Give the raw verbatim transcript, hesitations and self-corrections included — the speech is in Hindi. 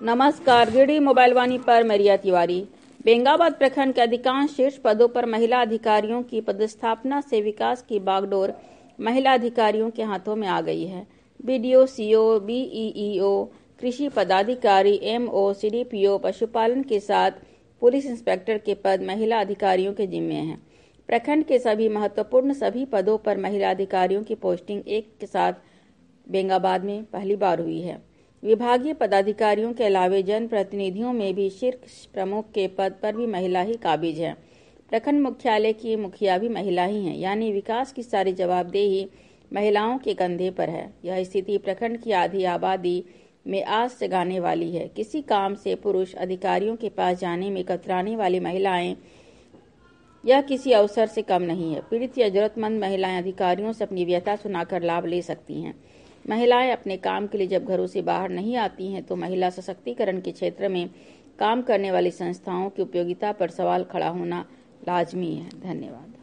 नमस्कार, डी मोबाइल वाणी पर मरिया तिवारी। बेंगाबाद प्रखंड के अधिकांश शीर्ष पदों पर महिला अधिकारियों की पदस्थापना से विकास की बागडोर महिला अधिकारियों के हाथों में आ गई है। बीडीओ, सीओ, बीईईओ, कृषि पदाधिकारी, एमओ, सीडीपीओ, पशुपालन के साथ पुलिस इंस्पेक्टर के पद महिला अधिकारियों के जिम्मे हैं। प्रखंड के सभी महत्वपूर्ण सभी पदों पर महिला अधिकारियों की पोस्टिंग एक के साथ बेंगाबाद में पहली बार हुई है। विभागीय पदाधिकारियों के अलावे जनप्रतिनिधियों में भी शीर्ष प्रमुख के पद पर भी महिला ही काबिज है। प्रखंड मुख्यालय की मुखिया भी महिला ही हैं, यानी विकास की सारी जवाबदेही महिलाओं के कंधे पर है। यह स्थिति प्रखंड की आधी आबादी में आस जगाने वाली है। किसी काम से पुरुष अधिकारियों के पास जाने में कतराने वाली महिलाएं यह किसी अवसर से कम नहीं है। पीड़ित या जरूरतमंद महिलाएं अधिकारियों से अपनी व्यथा सुनाकर लाभ ले सकती हैं। महिलाएं अपने काम के लिए जब घरों से बाहर नहीं आती हैं तो महिला सशक्तिकरण के क्षेत्र में काम करने वाली संस्थाओं की उपयोगिता पर सवाल खड़ा होना लाजमी है। धन्यवाद।